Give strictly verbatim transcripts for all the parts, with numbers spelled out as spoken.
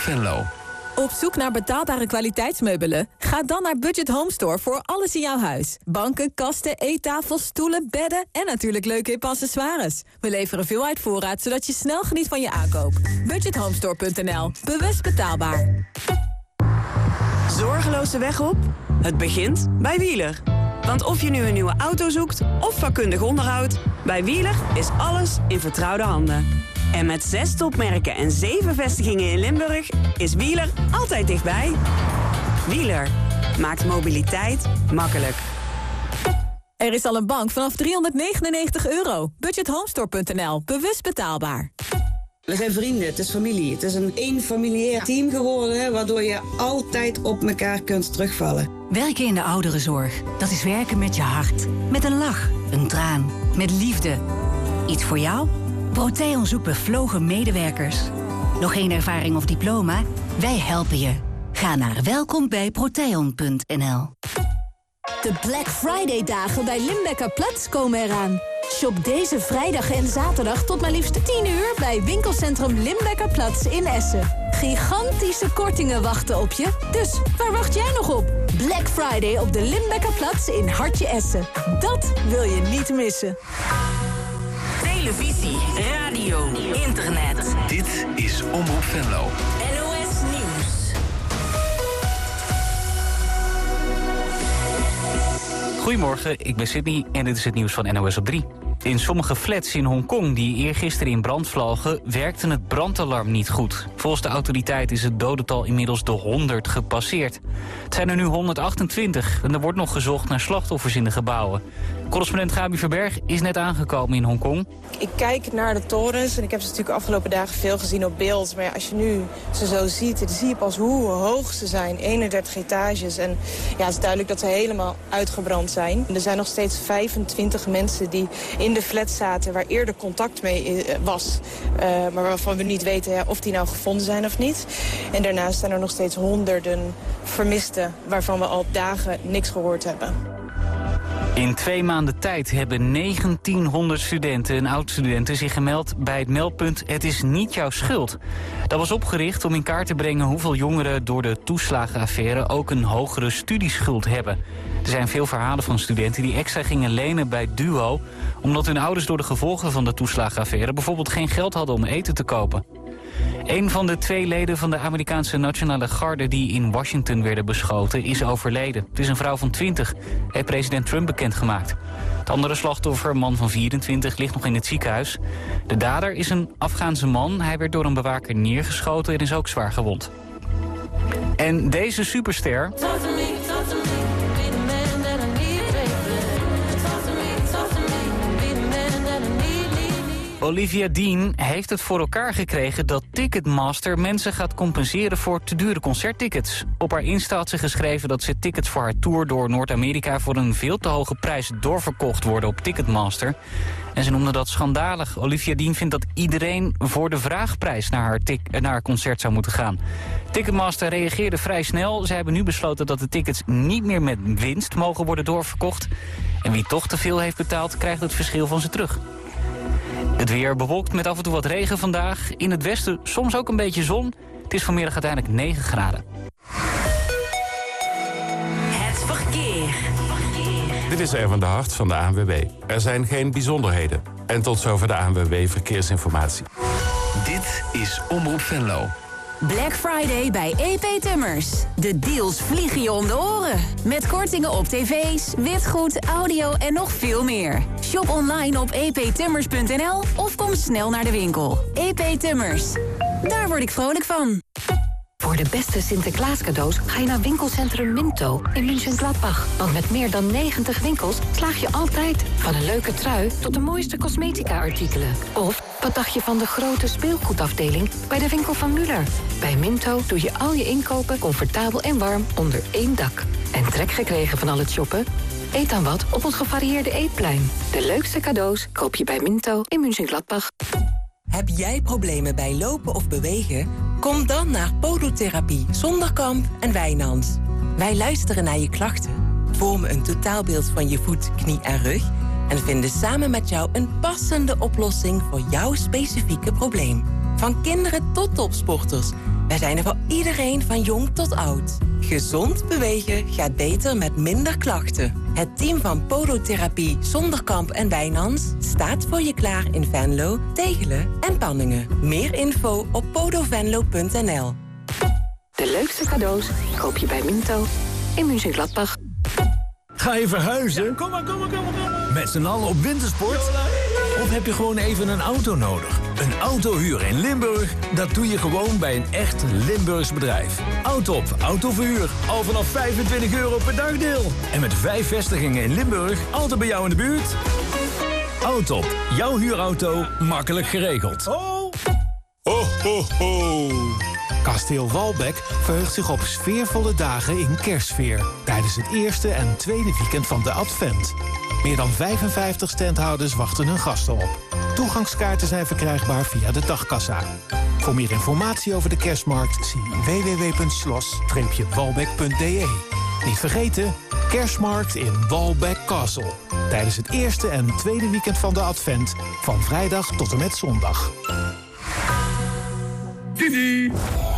Venlo. Op zoek naar betaalbare kwaliteitsmeubelen? Ga dan naar Budget Home Store voor alles in jouw huis. Banken, kasten, eettafels, stoelen, bedden en natuurlijk leuke hippe accessoires. We leveren veel uit voorraad, zodat je snel geniet van je aankoop. budget home store punt n l. Bewust betaalbaar. Zorgeloos weg op? Het begint bij Wieler. Want of je nu een nieuwe auto zoekt of vakkundig onderhoud, bij Wieler is alles in vertrouwde handen. En met zes topmerken en zeven vestigingen in Limburg is Wieler altijd dichtbij. Wieler maakt mobiliteit makkelijk. Er is al een bank vanaf driehonderdnegenennegentig euro. budget home store punt n l. Bewust betaalbaar. We zijn vrienden, het is familie. Het is een één familiair team geworden, waardoor je altijd op elkaar kunt terugvallen. Werken in de ouderenzorg, dat is werken met je hart. Met een lach, een traan, met liefde. Iets voor jou? Proteon zoekt bevlogen medewerkers. Nog geen ervaring of diploma? Wij helpen je. Ga naar welkom bij proteon punt n l. De Black Friday dagen bij Limbecker Platz komen eraan. Shop deze vrijdag en zaterdag tot maar liefst tien uur bij winkelcentrum Limbecker Platz in Essen. Gigantische kortingen wachten op je. Dus waar wacht jij nog op? Black Friday op de Limbecker Platz in Hartje Essen. Dat wil je niet missen. Televisie, radio, internet. Dit is Omroep Venlo. N O S Nieuws. Goedemorgen, ik ben Sydney en dit is het nieuws van N O S op drie. In sommige flats in Hongkong die eergisteren in brand vlogen, werkte het brandalarm niet goed. Volgens de autoriteit is het dodental inmiddels de honderd gepasseerd. Het zijn er nu honderdachtentwintig en er wordt nog gezocht naar slachtoffers in de gebouwen. Correspondent Gabi Verberg is net aangekomen in Hongkong. Ik kijk naar de torens en ik heb ze natuurlijk afgelopen dagen veel gezien op beeld. Maar ja, als je nu ze zo ziet, dan zie je pas hoe hoog ze zijn. eenendertig etages. En ja, het is duidelijk dat ze helemaal uitgebrand zijn. Er zijn nog steeds vijfentwintig mensen die in de flat zaten waar eerder contact mee was. Uh, maar waarvan we niet weten ja, of die nou gevonden zijn of niet. En daarnaast zijn er nog steeds honderden vermisten waarvan we al dagen niks gehoord hebben. In twee maanden tijd hebben negentienhonderd studenten en oud-studenten zich gemeld bij het meldpunt Het is niet jouw schuld. Dat was opgericht om in kaart te brengen hoeveel jongeren door de toeslagenaffaire ook een hogere studieschuld hebben. Er zijn veel verhalen van studenten die extra gingen lenen bij Duo, omdat hun ouders door de gevolgen van de toeslagenaffaire bijvoorbeeld geen geld hadden om eten te kopen. Een van de twee leden van de Amerikaanse Nationale Garde die in Washington werden beschoten is overleden. Het is een vrouw van twintig, heeft president Trump bekendgemaakt. Het andere slachtoffer, een man van vierentwintig, ligt nog in het ziekenhuis. De dader is een Afghaanse man. Hij werd door een bewaker neergeschoten en is ook zwaar gewond. En deze superster... Olivia Dean heeft het voor elkaar gekregen dat Ticketmaster mensen gaat compenseren voor te dure concerttickets. Op haar Insta had ze geschreven dat ze tickets voor haar tour door Noord-Amerika voor een veel te hoge prijs doorverkocht worden op Ticketmaster. En ze noemde dat schandalig. Olivia Dean vindt dat iedereen voor de vraagprijs naar haar, tic- naar haar concert zou moeten gaan. Ticketmaster reageerde vrij snel. Ze hebben nu besloten dat de tickets niet meer met winst mogen worden doorverkocht. En wie toch te veel heeft betaald, krijgt het verschil van ze terug. Het weer bewolkt met af en toe wat regen vandaag. In het westen soms ook een beetje zon. Het is vanmiddag uiteindelijk negen graden. Het verkeer. Dit is Erwin de Hart van de A N W B. Er zijn geen bijzonderheden. En tot zover de A N W B Verkeersinformatie. Dit is Omroep Venlo. Black Friday bij E P Tummers. De deals vliegen je om de oren. Met kortingen op tv's, witgoed, audio en nog veel meer. Shop online op e p tummers punt n l of kom snel naar de winkel. E P Tummers. Daar word ik vrolijk van. Voor de beste Sinterklaas cadeaus ga je naar winkelcentrum Minto in München-Gladbach. Want met meer dan negentig winkels slaag je altijd van een leuke trui tot de mooiste cosmetica-artikelen. Of wat dacht je van de grote speelgoedafdeling bij de winkel van Muller? Bij Minto doe je al je inkopen comfortabel en warm onder één dak. En trek gekregen van al het shoppen? Eet dan wat op ons gevarieerde eetplein. De leukste cadeaus koop je bij Minto in München-Gladbach. Heb jij problemen bij lopen of bewegen? Kom dan naar Podotherapie Zonderkamp en Wijnand. Wij luisteren naar je klachten, vormen een totaalbeeld van je voet, knie en rug en vinden samen met jou een passende oplossing voor jouw specifieke probleem. Van kinderen tot topsporters. Wij zijn er voor iedereen van jong tot oud. Gezond bewegen gaat beter met minder klachten. Het team van Podotherapie Zonderkamp en Wijnans staat voor je klaar in Venlo, Tegelen en Panningen. Meer info op podovenlo punt n l. De leukste cadeaus koop je bij Minto in München Gladbach. Ga je verhuizen? Ja, kom maar, kom maar, kom maar, kom maar. Met z'n allen op wintersport? Of heb je gewoon even een auto nodig? Een autohuur in Limburg, dat doe je gewoon bij een echt Limburgs bedrijf. Autop Autoverhuur, al vanaf vijfentwintig euro per dagdeel. En met vijf vestigingen in Limburg, altijd bij jou in de buurt. Autop, jouw huurauto, makkelijk geregeld. Ho, ho, ho, ho. Kasteel Walbeck verheugt zich op sfeervolle dagen in kerstsfeer tijdens het eerste en tweede weekend van de Advent. Meer dan vijfenvijftig standhouders wachten hun gasten op. Toegangskaarten zijn verkrijgbaar via de dagkassa. Voor meer informatie over de kerstmarkt zie w w w punt schloss walbeck punt d e. Niet vergeten, kerstmarkt in Walbeck Castle. Tijdens het eerste en tweede weekend van de Advent van vrijdag tot en met zondag. Didi.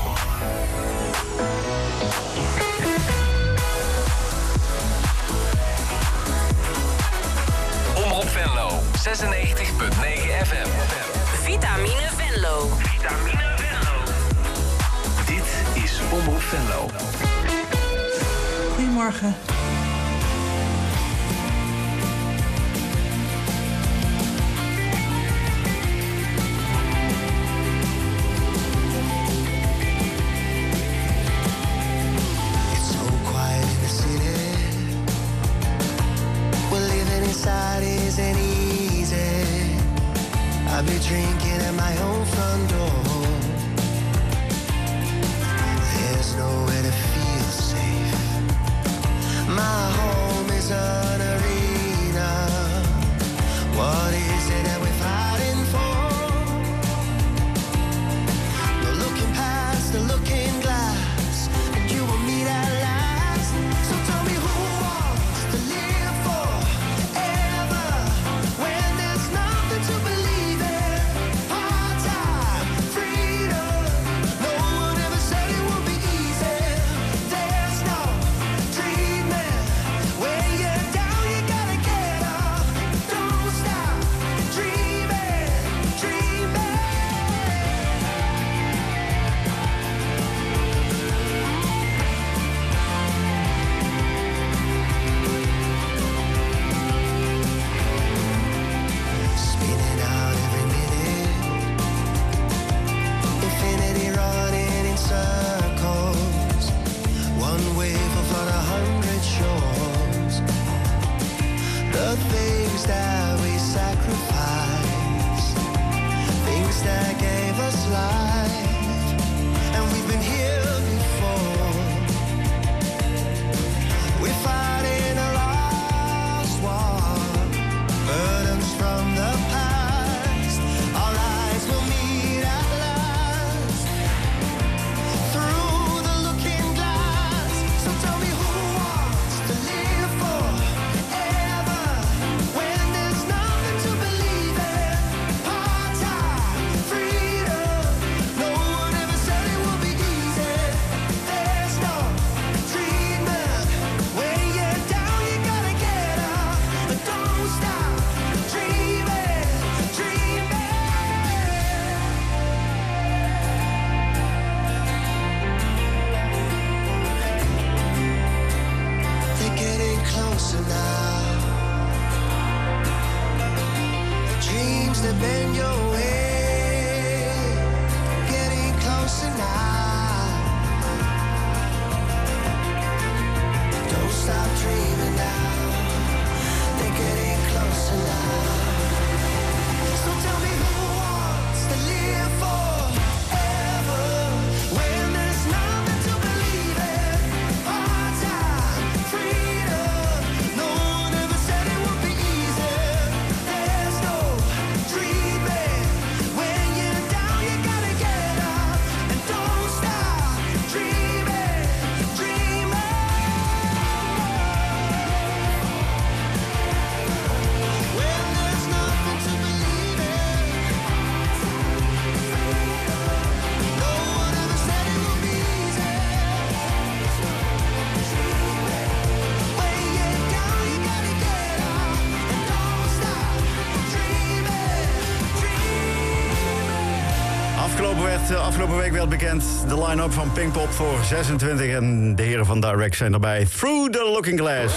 Omroep Venlo, zesennegentig punt negen F M. Vitamine Venlo. Vitamine Venlo. Dit is Omroep Venlo. Goedemorgen. Isn't easy. I'll be drinking at my own front door. There's nowhere to feel safe. My home is an arena. What is it that we're fighting for? No looking past the looking glass, and you will meet at last. So tell me who wants to live for. To believe in part-time freedom. No one ever said it would be easy. There's no dreaming. When you're down, you gotta get up. Don't stop dreaming, dreaming. Spinning out every minute, infinity running in circles. One wave will flood a hundred shores. The things that we sacrifice, things that gave us life, and we've been here before. We're fighting a lost war, burdens from the past. Our eyes will meet at last through the looking glass. So tell me who wants to live forever when there's nothing to believe in. Part-time freedom. No one ever said it would be easy. There's no treatment. When you're down, you gotta get up. But don't stop dreaming, dreaming. They're getting closer now. Dreams that bend your way, getting closer now. Don't stop dreaming now. They're getting closer now. So tell me who wants to live forever when there's nothing to believe in. Part-time freedom. No one ever said it would be easy. There's no dreaming. When you're down, you gotta get up. And don't stop dreaming, dreaming. When there's werd uh, afgelopen week werd bekend de line-up van Pinkpop voor zesentwintig. En de heren van Direct zijn erbij. Through the Looking Glass.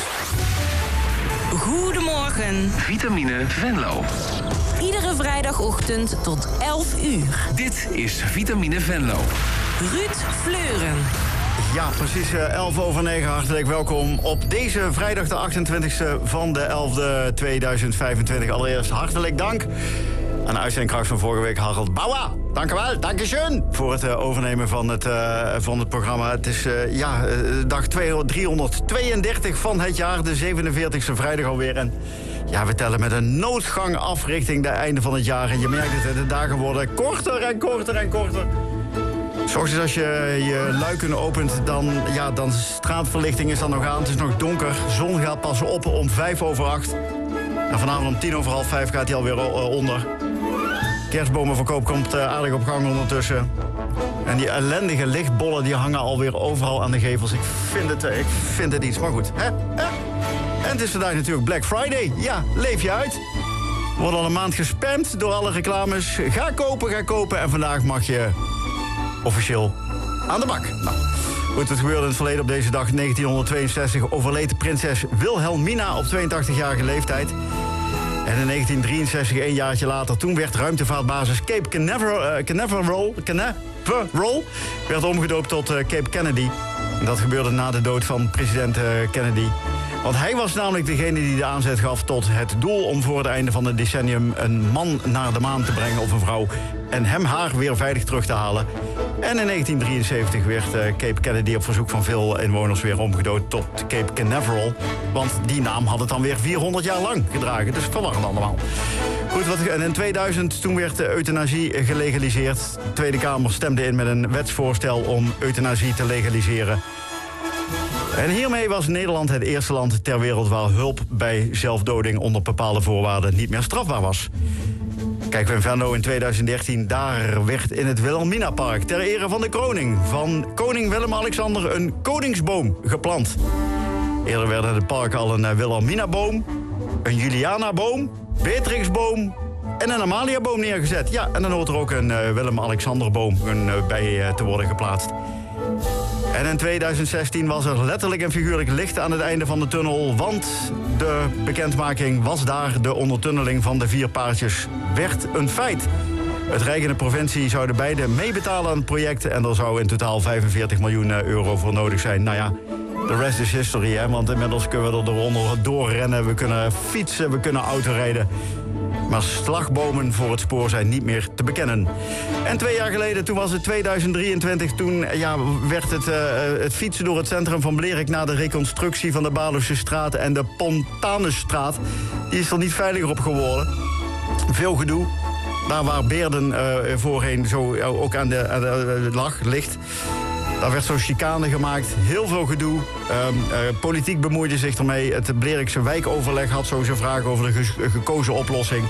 Goedemorgen. Vitamine Venlo. Iedere vrijdagochtend tot elf uur. Dit is Vitamine Venlo. Ruud Fleuren. Ja, precies uh, elf over negen. Hartelijk welkom op deze vrijdag de achtentwintigste van de elfde tweeduizend vijfentwintig. Allereerst hartelijk dank aan de uitzendkracht van vorige week, Harold Bauer. Dank u wel, dank je schön. Voor het uh, overnemen van het, uh, van het programma. Het is uh, ja, uh, dag driehonderdtweeëndertig van het jaar, de zevenenveertigste vrijdag alweer. En ja, we tellen met een noodgang af richting het einde van het jaar. En je merkt het, de dagen worden korter en korter en korter. 'S Ochtends als je je luiken opent, dan, ja, dan straatverlichting is dan nog aan. Het is nog donker, zon gaat pas op om vijf over acht. En vanavond om tien over half vijf gaat hij alweer uh, onder. Kerstbomenverkoop komt uh, aardig op gang ondertussen. En die ellendige lichtbollen die hangen alweer overal aan de gevels. Ik vind het, uh, ik vind het iets, maar goed. Hè? Hè? En het is vandaag natuurlijk Black Friday. Ja, leef je uit. We worden al een maand gespamd door alle reclames. Ga kopen, ga kopen. En vandaag mag je officieel aan de bak. Nou, goed, het gebeurde in het verleden op deze dag. negentienhonderdtweeënzestig overleed prinses Wilhelmina op tweeëntachtigjarige leeftijd. En in negentien drieënzestig, een jaartje later, toen werd ruimtevaartbasis Cape Canaveral, uh, Canaveral, Canaveral werd omgedoopt tot uh, Cape Kennedy. En dat gebeurde na de dood van president uh, Kennedy. Want hij was namelijk degene die de aanzet gaf tot het doel om voor het einde van het decennium een man naar de maan te brengen of een vrouw en hem haar weer veilig terug te halen. En in negentien drieënzeventig werd uh, Cape Kennedy op verzoek van veel inwoners weer omgedoopt tot Cape Canaveral. Want die naam had het dan weer vierhonderd jaar lang gedragen. Dus verwarrend allemaal. Goed, wat, en in tweeduizend toen werd de euthanasie gelegaliseerd. De Tweede Kamer stemde in met een wetsvoorstel om euthanasie te legaliseren. En hiermee was Nederland het eerste land ter wereld waar hulp bij zelfdoding onder bepaalde voorwaarden niet meer strafbaar was. Kijken we in Venlo in tweeduizend dertien, daar werd in het Wilhelminapark ter ere van de kroning van koning Willem-Alexander een koningsboom geplant. Eerder werd in het park al een Wilhelminaboom, een Julianaboom, Beatrixboom en een Amaliaboom neergezet. Ja, en dan hoort er ook een uh, Willem-Alexanderboom uh, bij uh, te worden geplaatst. En in tweeduizend zestien was er letterlijk en figuurlijk licht aan het einde van de tunnel, want de bekendmaking was daar. De ondertunneling van de vier paardjes werd een feit. Het Rijk en de provincie zouden beide meebetalen aan het project en er zou in totaal vijfenveertig miljoen euro voor nodig zijn. Nou ja, de rest is history, hè, want inmiddels kunnen we er eronder doorrennen, we kunnen fietsen, we kunnen autorijden. Maar slagbomen voor het spoor zijn niet meer te bekennen. En twee jaar geleden, toen was het tweeduizend drieëntwintig... toen ja, werd het, uh, het fietsen door het centrum van Blerik na de reconstructie van de Baarlosse straat en de Pontanusstraat. Die is er niet veiliger op geworden. Veel gedoe. Daar waar Beerden uh, voorheen zo uh, ook aan de, aan de uh, lag, ligt... Daar werd zo'n chicane gemaakt, heel veel gedoe. Um, uh, politiek bemoeide zich ermee. Het Blerikse wijkoverleg had zo zijn vragen over de ge- gekozen oplossing.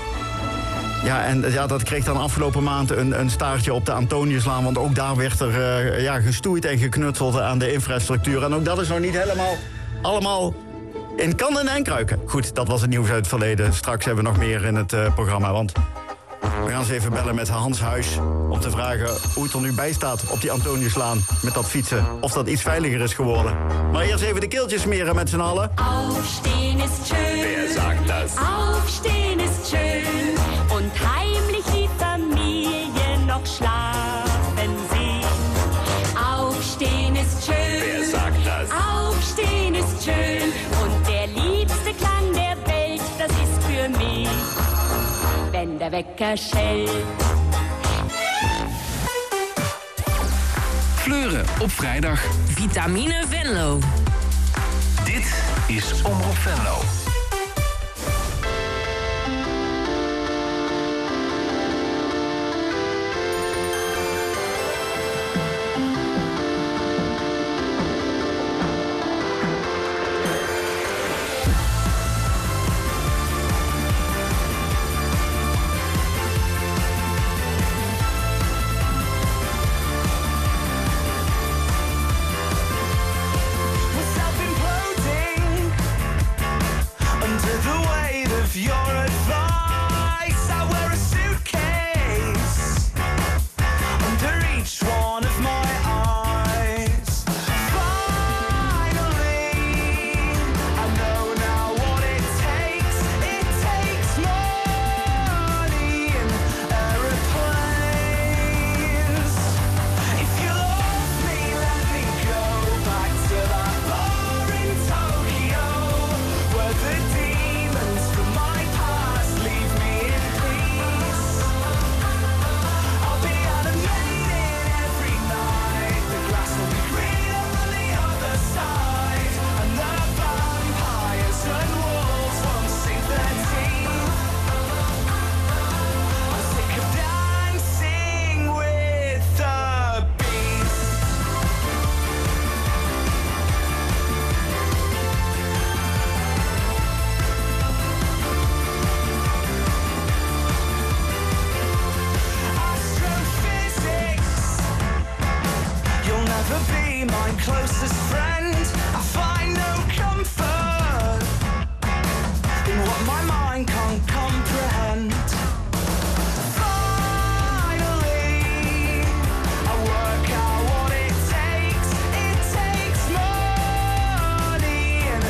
Ja, en ja, dat kreeg dan afgelopen maand een, een staartje op de Antoniuslaan. Want ook daar werd er uh, ja, gestoeid en geknutseld aan de infrastructuur. En ook dat is nog niet helemaal allemaal in kannen en kruiken. Goed, dat was het nieuws uit het verleden. Straks hebben we nog meer in het uh, programma, want... we gaan eens even bellen met Hans Huis om te vragen hoe het er nu bij staat op die Antoniuslaan met dat fietsen. Of dat iets veiliger is geworden. Maar eerst even de keeltjes smeren met z'n allen. Aufstehen ist schön. Wer sagt das? Aufstehen ist schön. Und heimlich die Familie noch schlafen sehen. Aufstehen ist schön. Wer sagt das? Aufstehen ist schön. Und der liebste Klang der Welt, das ist für mich, wenn der Wecker schellt. Fleuren op vrijdag. Vitamine Venlo. Dit is Omroep Venlo. find no comfort in what my mind can't comprehend. Finally, I work out what it takes. It takes money and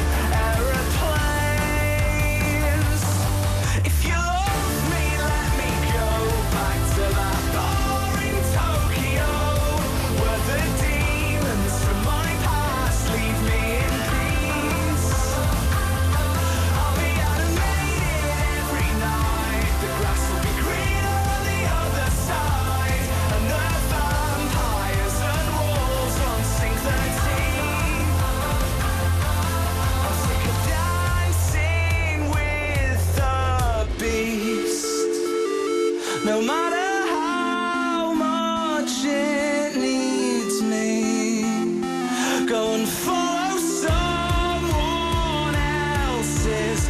aeroplanes. If you love me, let me go back to that bar in Tokyo, where the demons from my past leave me in peace. I'll be animated every night. The grass will be greener on the other side, and the vampires and wolves won't sink their teeth. I'm sick of dancing with the beast. No matter how much it needs me, go and follow someone else's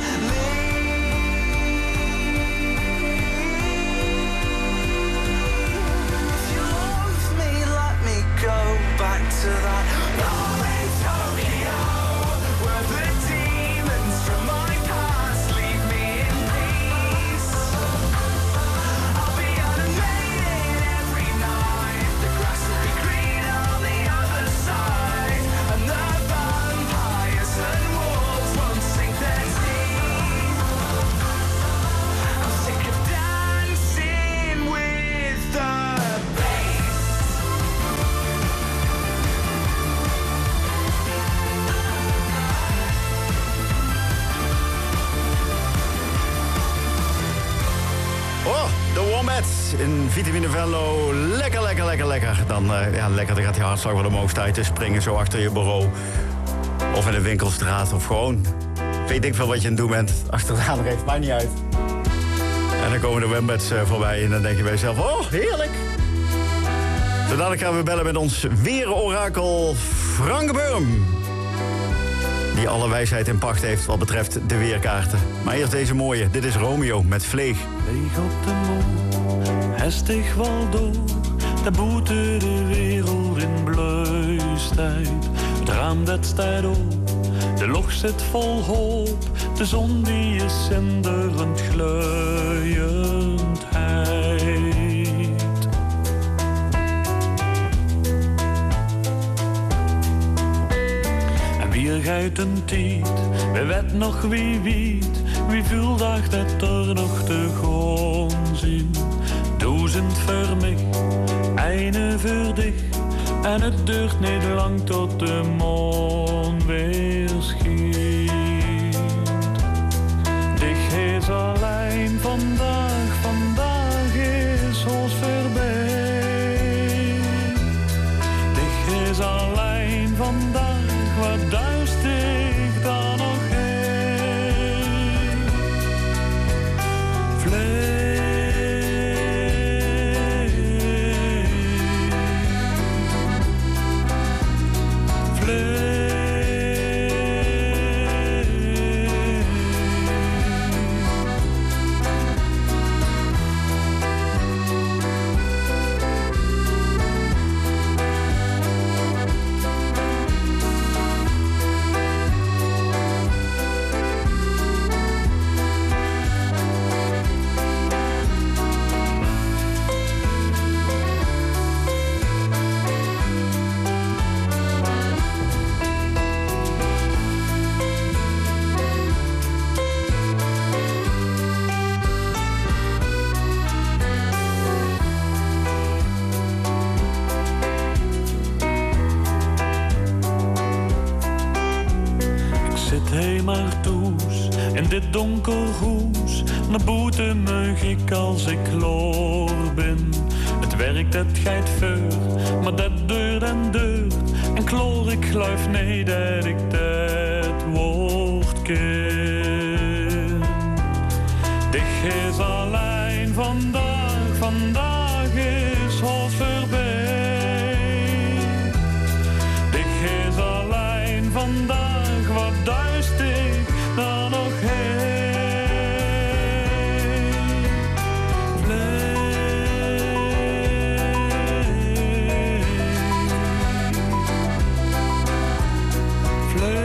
lead. If you love me, let me go back to that bar in Tokyo, where the demons from my past leave me in peace. I'll be animated every night. The grass will be greener on the other side, and the vampires and wolves won't sink their teeth. I'm sick of dancing with the beast. Oh, de Wombats in Vitamine Venlo. Lekker, lekker, lekker, lekker. Dan, eh, ja, lekker, dan gaat die hartslag wel omhoog staan te springen zo achter je bureau. Of in de winkelstraat, of gewoon... Weet ik veel wat je aan het doen bent. Achteraan rechts, maakt niet uit. En dan komen de Wombats eh, voorbij en dan denk je bij jezelf... Oh, heerlijk. Zo dadelijk gaan we bellen met ons weerorakel Frank Beum. Die alle wijsheid in pacht heeft wat betreft de weerkaarten. Maar eerst deze mooie. Dit is Romeo met Vleeg. Leeg op de mond, hestig wel door, de boete de wereld in bluistijd. Het raam dat staat op, de log zit vol hoop, de zon die is zinderend gluiendheid. En wie gaat een tijd, wie weet nog wie weet, wie voelt dat er nog te gaan zien. Duizend voor mij, eine voor dich, en het duurt niet lang tot de maan weer schijnt. Dich is alleen vandaag, vandaag is ons voorbij. Dich is alleen vandaag, wat duist ik dan nog heen. Vlees. Dit donker hoes, naar boeten mug ik als ik klaar ben. Het werk dat gaat voor, maar dat duurt en duurt. En kloor ik geloof niet dat ik dat woord ken. Dich is alleen vandaag, vandaag is ons voorbij. Dich is alleen vandaag, wat duist ik dan nog heen. Vlees. Vlees.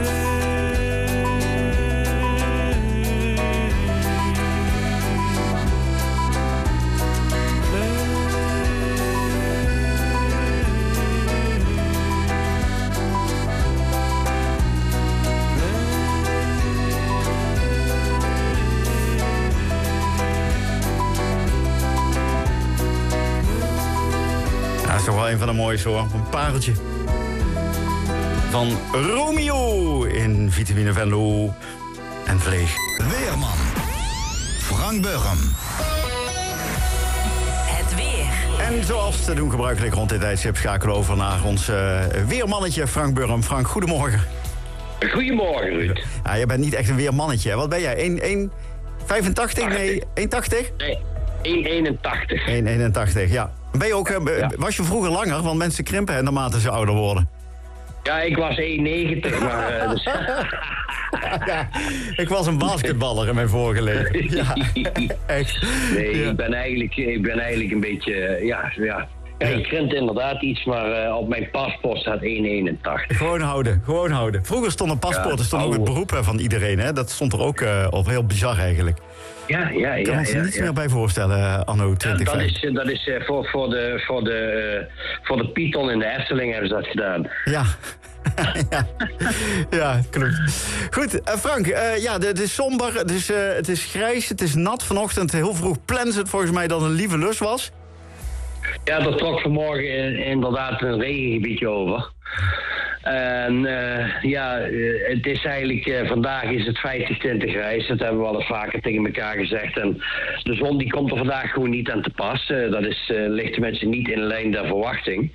wel een van de mooiste hoor. Een pareltje. Van Romeo in Vitamine Venlo en Vleeg. Weerman. Frank Burgum. Het weer. En zoals te doen gebruikelijk rond dit tijdstip schakelen we over naar ons uh, weermannetje Frank Burgum. Frank, goedemorgen. Goedemorgen, Ruud. Ja, je bent niet echt een weermannetje. Wat ben jij? één vijfentachtig? Nee, één tachtig? Nee, één eenentachtig. één eenentachtig, ja. Ben je ook, uh, ja. Was je vroeger langer? Want mensen krimpen hè, naarmate ze ouder worden. Ja, ik was één negentig, maar... Uh, dus... ja, ik was een basketballer in mijn vorige leven. Ja, echt. Nee, ja. ik, ben eigenlijk, ik ben eigenlijk een beetje... Ja, ja. Ja, ik krimpt inderdaad iets, maar uh, op mijn paspoort staat één eenentachtig. Gewoon houden, gewoon houden. Vroeger stonden paspoorten, ja, stond ook het beroep hè, van iedereen. Hè? Dat stond er ook uh, op, heel bizar eigenlijk. Ja, ja, ja. Ik kan ons er ja, niets ja. meer bij voorstellen, anno twintig vijf. Ja, dat is, dat is uh, voor, voor, de, voor, de, uh, voor de Python in de Efteling hebben ze dat gedaan. Ja. ja. ja, klopt. Goed, uh, Frank, uh, ja, het is somber, het is, uh, het is grijs, het is nat. Vanochtend heel vroeg plannen het volgens mij dat een lieve lus was. Ja, er trok vanmorgen inderdaad een regengebiedje over. En uh, ja, uh, het is eigenlijk, uh, vandaag is het vijftig twintig grijs. Dat hebben we al eens vaker tegen elkaar gezegd. En de zon die komt er vandaag gewoon niet aan te pas. Uh, dat is, uh, ligt de mensen niet in lijn der verwachting.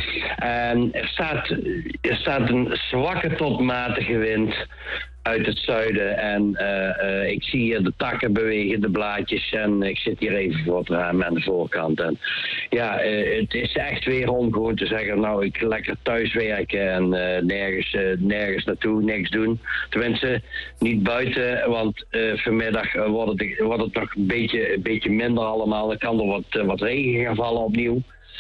En er staat, er staat een zwakke tot matige wind uit het zuiden. En uh, uh, ik zie hier de takken bewegen, de blaadjes. En ik zit hier even voor het raam aan de voorkant. En ja, uh, het is echt weer om gewoon te zeggen, nou, ik ga lekker thuis werken en uh, nergens, uh, nergens naartoe, niks doen. Tenminste, niet buiten, want uh, vanmiddag uh, wordt, het, wordt het nog een beetje, een beetje minder allemaal. Dan kan er wat, uh, wat regen gaan vallen opnieuw.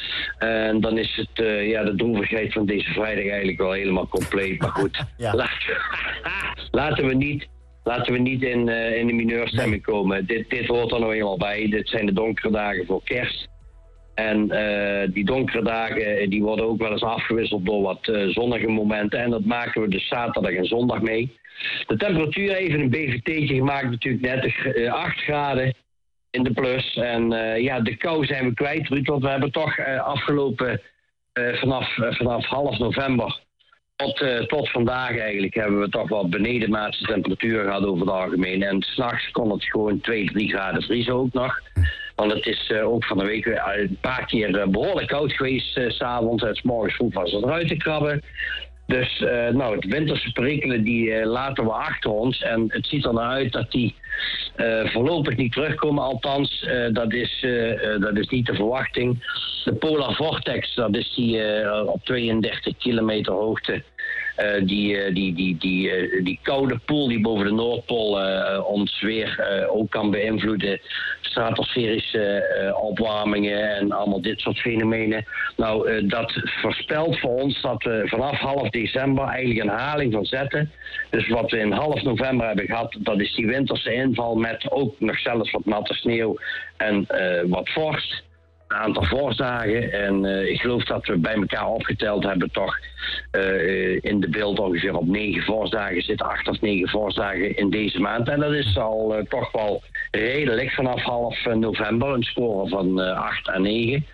En dan is het, uh, ja, de droevigheid van deze vrijdag eigenlijk wel helemaal compleet. Maar goed, ja. laten, laten we niet, laten we niet in, uh, in de mineurstemming komen. Dit, dit hoort er nou eenmaal bij. Dit zijn de donkere dagen voor kerst. En uh, die donkere dagen die worden ook wel eens afgewisseld door wat uh, zonnige momenten. En dat maken we dus zaterdag en zondag mee. De temperatuur, even een B V T'tje gemaakt, natuurlijk net uh, acht graden. In de plus. En uh, ja, de kou zijn we kwijt, Ruud. Want we hebben toch uh, afgelopen uh, vanaf, uh, vanaf half november tot, uh, tot vandaag eigenlijk hebben we toch wel benedenmaatse temperatuur gehad over het algemeen. En 's nachts kon het gewoon twee, drie graden vriezen ook nog. Want het is uh, ook van de week uh, een paar keer uh, behoorlijk koud geweest uh, 's avonds. En 's morgens vroeg was het eruit te krabben. Dus uh, nou, het winterse perikelen die uh, laten we achter ons. En het ziet er naar uit dat die uh, voorlopig niet terugkomen. Althans, uh, dat, is, uh, uh, dat is niet de verwachting. De Polar Vortex, dat is die uh, op tweeëndertig kilometer hoogte. Uh, die, uh, die, die, die, uh, die koude pool die boven de Noordpool uh, ons weer uh, ook kan beïnvloeden. Stratosferische uh, opwarmingen en allemaal dit soort fenomenen. Nou, uh, dat voorspelt voor ons dat we vanaf half december eigenlijk een haling van zetten. Dus wat we in half november hebben gehad, dat is die winterse inval met ook nog zelfs wat natte sneeuw en uh, wat vorst. Een aantal vorstdagen. En uh, ik geloof dat we bij elkaar opgeteld hebben toch uh, in de beeld ongeveer op negen vorstdagen zitten. Acht of negen vorstdagen in deze maand. En dat is al uh, toch wel redelijk vanaf half november. Een score van uh, acht à negen.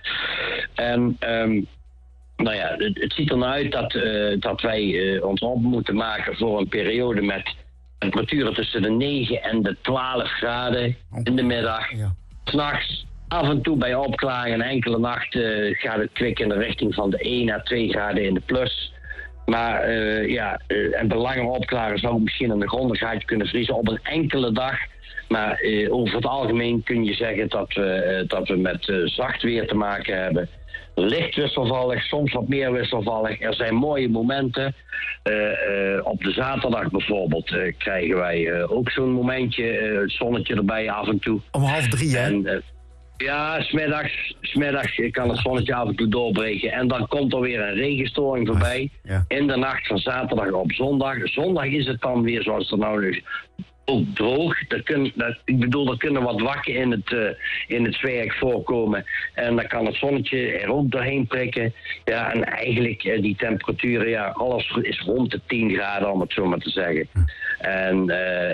En um, nou ja, het, het ziet er nou uit dat, uh, dat wij uh, ons op moeten maken voor een periode met temperaturen tussen de negen en de twaalf graden in de middag. Ja. 's Nachts af en toe bij opklaringen, enkele nachten uh, gaat het kwik in de richting van de één à twee graden in de plus. Maar uh, ja, uh, en bij langere opklaren zou het misschien aan de grondigheid kunnen vriezen op een enkele dag. Maar uh, over het algemeen kun je zeggen dat we, uh, dat we met uh, zacht weer te maken hebben. Licht wisselvallig, soms wat meer wisselvallig. Er zijn mooie momenten. Uh, uh, op de zaterdag bijvoorbeeld uh, krijgen wij uh, ook zo'n momentje. Uh, het zonnetje erbij af en toe. Om half drie, hè? En, uh, ja, smiddags, smiddags kan het zonnetje af en toe doorbreken. En dan komt er weer een regenstoring voorbij. Ja. In de nacht van zaterdag op zondag. Zondag is het dan weer zoals het er nou is. Ook droog. Dat kun, dat, ik bedoel, er kunnen wat wakken in het, uh, in het zwerk voorkomen. En dan kan het zonnetje er ook doorheen prikken. Ja, en eigenlijk uh, die temperaturen, ja, alles is rond de tien graden, om het zo maar te zeggen. En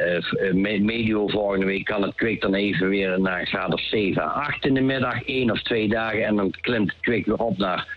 uh, medio volgende week kan het kwik dan even weer naar een graad of zeven à acht in de middag. één of twee dagen en dan klimt het kwik weer op naar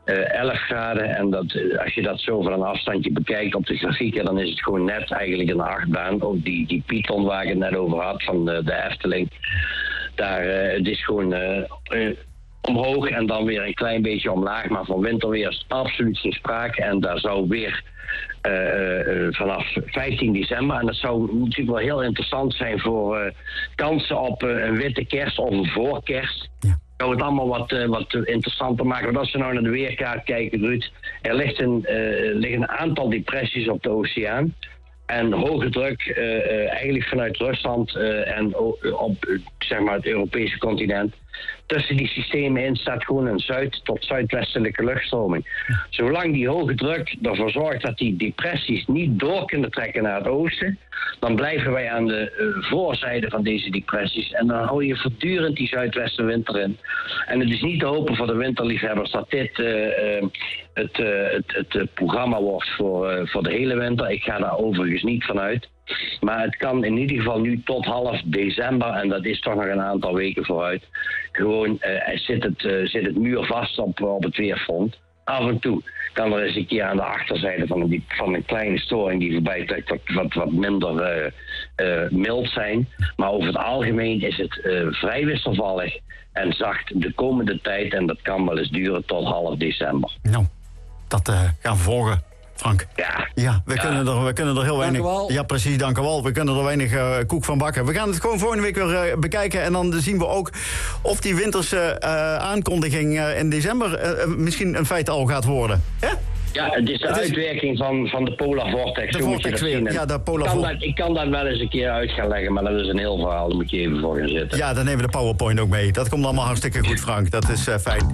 uh, elf graden. En dat, uh, als je dat zo van een afstandje bekijkt op de grafieken, dan is het gewoon net eigenlijk een achtbaan. Ook die, die Python waar ik het net over had van de, de Efteling. Daar, uh, het is gewoon uh, uh, omhoog en dan weer een klein beetje omlaag. Maar van winterweer is absoluut geen sprake. En daar zou weer uh, uh, vanaf vijftien december... en dat zou natuurlijk wel heel interessant zijn voor uh, kansen op uh, een witte kerst of een voorkerst. Ja. Zou het allemaal wat, uh, wat interessanter maken. Want als we nou naar de weerkaart kijken, Ruud... er ligt een, uh, liggen een aantal depressies op de oceaan... En hoge druk, uh, uh, eigenlijk vanuit Rusland uh, en uh, op uh, zeg maar het Europese continent. Tussen die systemen in staat gewoon een zuid- tot zuidwestelijke luchtstroming. Zolang die hoge druk ervoor zorgt dat die depressies niet door kunnen trekken naar het oosten, dan blijven wij aan de uh, voorzijde van deze depressies. En dan hou je voortdurend die zuidwestenwind erin. En het is niet te hopen voor de winterliefhebbers dat dit uh, uh, het, uh, het, het, het programma wordt voor, uh, voor de hele winter. Ik ga daar overigens niet van uit. Maar het kan in ieder geval nu tot half december, en dat is toch nog een aantal weken vooruit, gewoon uh, zit, het, uh, zit het muur vast op, op het weerfront. Af en toe kan er eens een keer aan de achterzijde van een, van een kleine storing die voorbij trekt wat, wat, wat minder uh, uh, mild zijn. Maar over het algemeen is het uh, vrij wisselvallig en zacht de komende tijd. En dat kan wel eens duren tot half december. Nou, dat uh, gaan we volgen. Frank. Ja. Ja, we, ja. Kunnen er, we kunnen er heel weinig... Dank u wel. Ja, precies, dank u wel. We kunnen er weinig uh, koek van bakken. We gaan het gewoon volgende week weer uh, bekijken. En dan zien we ook of die winterse uh, aankondiging uh, in december uh, misschien een feit al gaat worden. Ja? Ja, het is de het uitwerking is... van, van de polar vortex. De vortex weer, ja, de polar ik, kan dat, ik kan dat wel eens een keer uit gaan leggen, maar dat is een heel verhaal. Daar moet je even voor gaan zitten. Ja, dan nemen we de PowerPoint ook mee. Dat komt allemaal hartstikke goed, Frank. Dat is uh, fijn.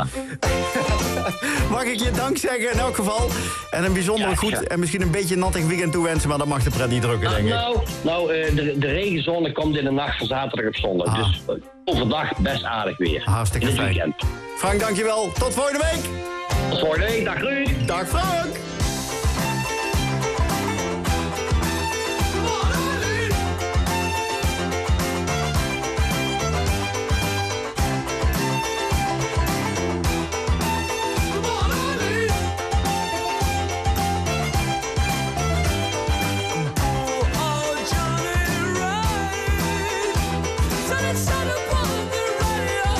Mag ik je dank zeggen in elk geval? En een bijzonder ja, goed ja. en misschien een beetje nattig weekend toewensen, maar dat mag de pret niet drukken, nou, denk ik. Nou, nou uh, de, de regenzone komt in de nacht van zaterdag op zondag. Ah. Dus uh, overdag best aardig weer. Hartstikke fijn. Weekend. Frank, dankjewel. Tot volgende week. Tot volgende week. Dag Ruud. Dag Frank.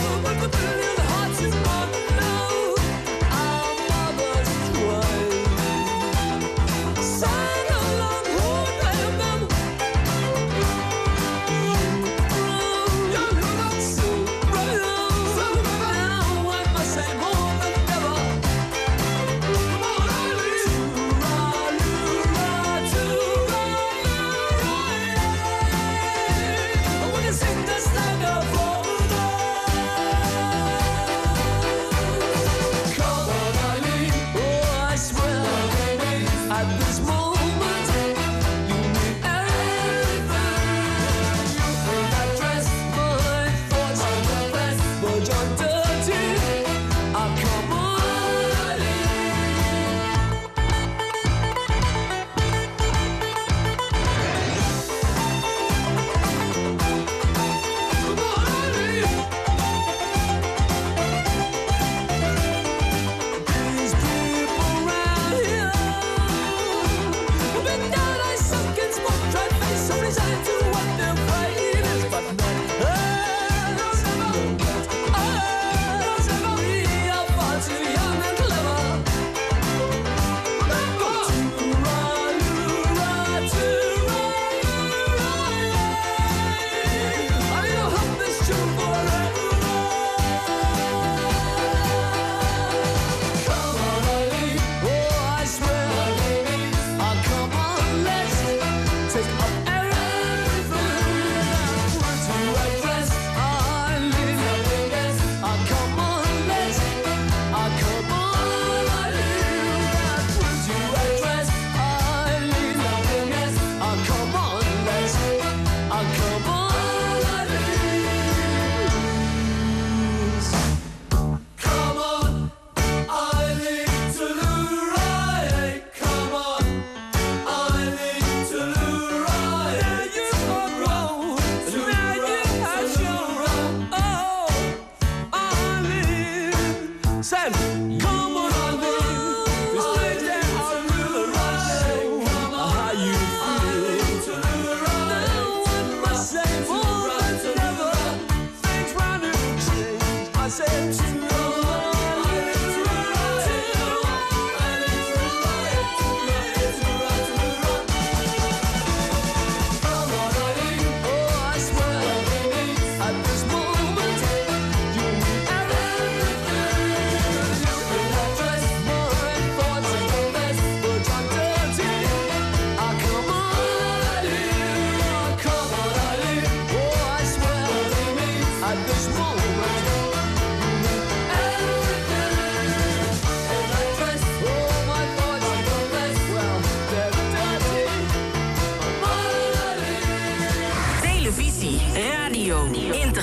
Hearts is on the low. Our mother's trying.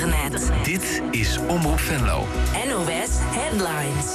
internet. Dit is Omroep Venlo. N O S Headlines.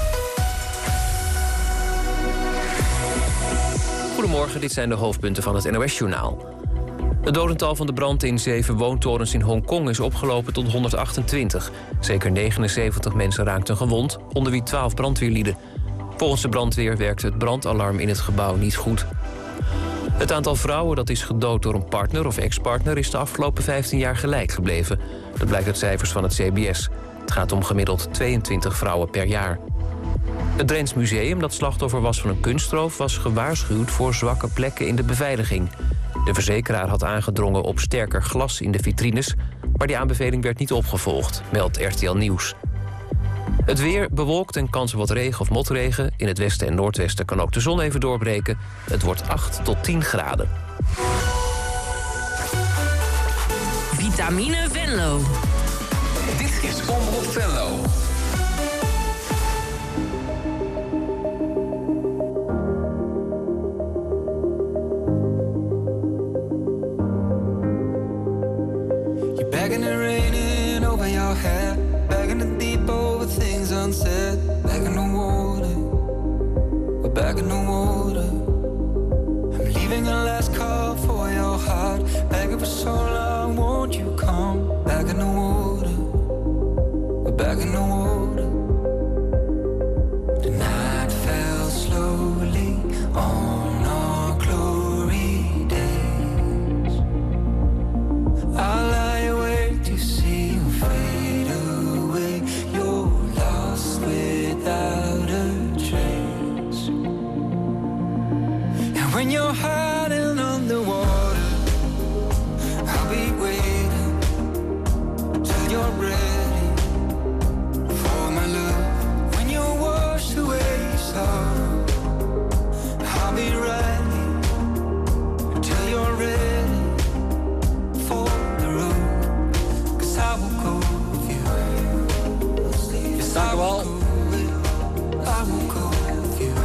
Goedemorgen, dit zijn de hoofdpunten van het N O S-journaal. Het dodental van de brand in zeven woontorens in Hongkong is opgelopen tot honderdachtentwintig. Zeker negenenzeventig mensen raakten gewond, onder wie twaalf brandweerlieden. Volgens de brandweer werkte het brandalarm in het gebouw niet goed. Het aantal vrouwen dat is gedood door een partner of ex-partner is de afgelopen vijftien jaar gelijk gebleven. Dat blijkt uit cijfers van het C B S. Het gaat om gemiddeld tweeëntwintig vrouwen per jaar. Het Drents Museum, dat slachtoffer was van een kunstroof, was gewaarschuwd voor zwakke plekken in de beveiliging. De verzekeraar had aangedrongen op sterker glas in de vitrines, maar die aanbeveling werd niet opgevolgd, meldt R T L Nieuws. Het weer bewolkt en kans op wat regen of motregen. In het westen en noordwesten kan ook de zon even doorbreken. Het wordt acht tot tien graden. Vitamine Venlo. Dit is Omroep Venlo. You're begging and raining over your head. Begging to deep over things unsaid. Begging the water. We're begging the water. I'm leaving a last call for your heart. Begging for so long, won't you come? Begging the water. We're begging the water. The night fell slowly on our glory days. I lie awake to see you fade away. You're lost without a trace. And when you're hiding underwater, I'll be waiting till you're ready for my love. When you're washed away, sorrow, I'll be ready till you're ready for the road. 'Cause I will go with you. Yes, I will go with you. I will go with you.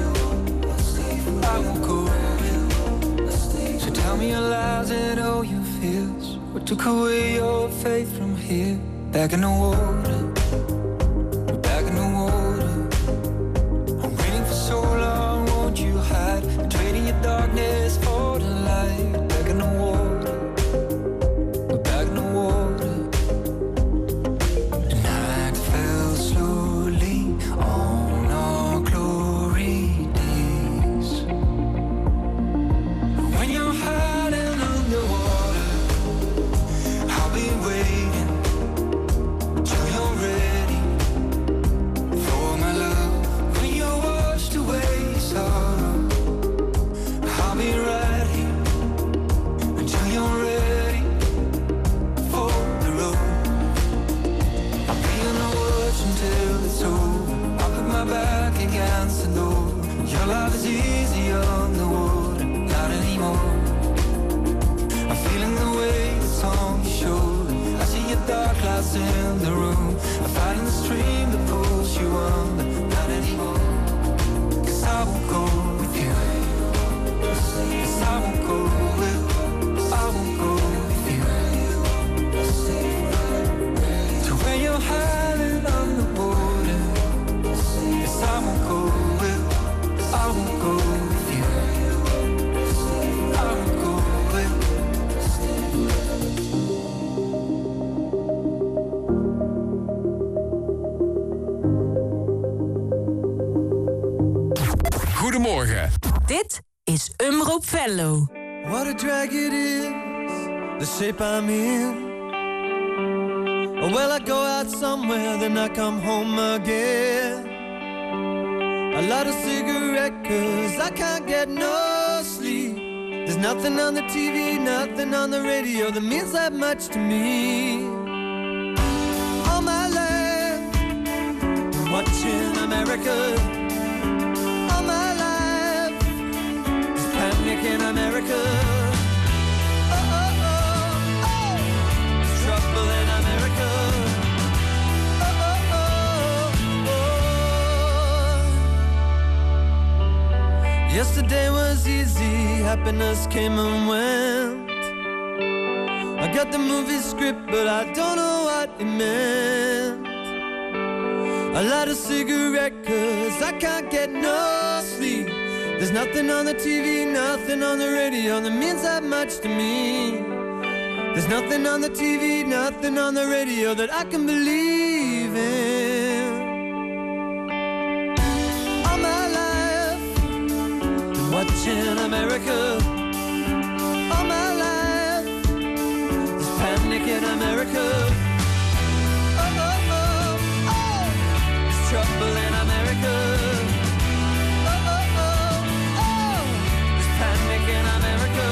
I will go with you. So tell me your lies and all your fears. What took away your faith from here? Back in the water. We're back in the water. I'm waiting for so long, won't you hide? Trading your darkness for the light. Back in the water. We're back in the water. The night fell slowly on our glory days. When you're hiding underwater, I'll be waiting till you're ready for my love. When you're washed away, sorrow, I'll be right here until you're ready for the road. I'll be in the woods until it's over. I'll put my back against the door. Your love is easy on the water, not anymore. I'm feeling the weight that's on your shoulder. I see your dark clouds in the room. I'm fighting the stream that pulls you under, not anymore. 'Cause I will go with you. 'Cause I will go with you. I will go with you. To where you're hiding underwater. Yes, I will go with you. I will go with you. I will go with you. Goedemorgen. Dit is Omroep Venlo. What a drag it is, the shape I'm in. Oh, well, I go out somewhere, then I come home again. I light a cigarette cause I can't get no sleep. There's nothing on the T V, nothing on the radio that means that much to me. All my life, watching America. All my life, there's panic in America. Oh, oh, oh, oh, there's trouble in America. Oh, oh, oh, oh. Yesterday was easy, happiness came and went. I got the movie script, but I don't know what it meant. I light a cigarette cause I can't get no sleep. There's nothing on the T V, nothing on the radio that means that much to me. There's nothing on the T V, nothing on the radio that I can believe in. All my life, been watching America. All my life, there's panic in America. Oh, oh, oh, oh, there's trouble in America. Oh, oh, oh, oh, there's panic in America.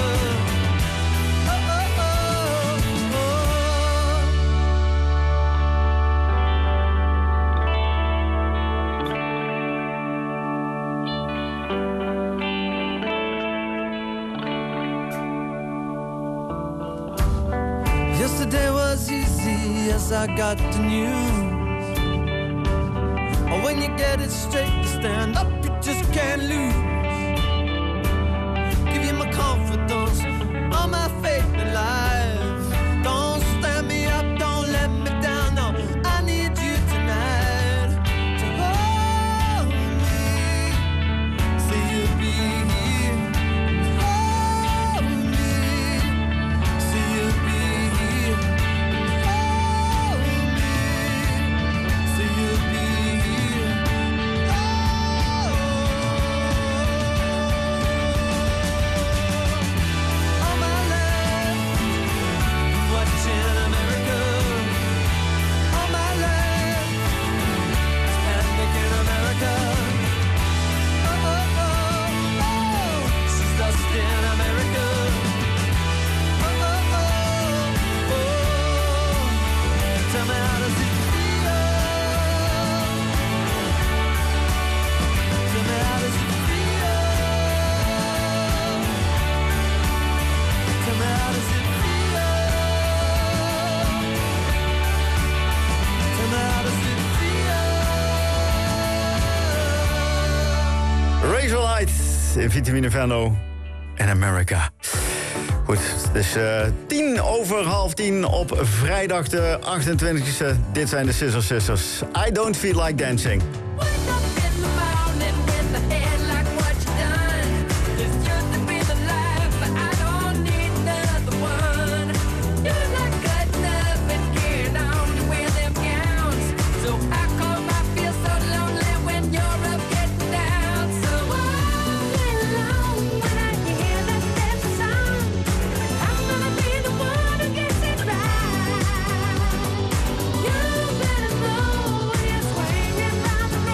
Yesterday was easy as I got the news. Oh, when you get it straight, you stand up, you just can't lose. Give you my confidence, all my faith in life. Don't stand me up, don't let me down, no. I need you tonight to hold me. Say you'll be here and hold me. Say you'll be here and hold me. Say you'll be here and hold all my life. Watching America. All my life. It's panic in America. Oh, oh, oh, oh. She's lost in America. Oh, oh, oh, oh. Tell me how does it feel? Tell me how does it feel? Tell me how does it feel? Tell me how does it feel? Razorlight in Vitamine Venlo in America. Goed, het is uh, tien over half tien op vrijdag de achtentwintigste. Dit zijn de Scissor Sisters. I don't feel like dancing. You better know you're swinging round the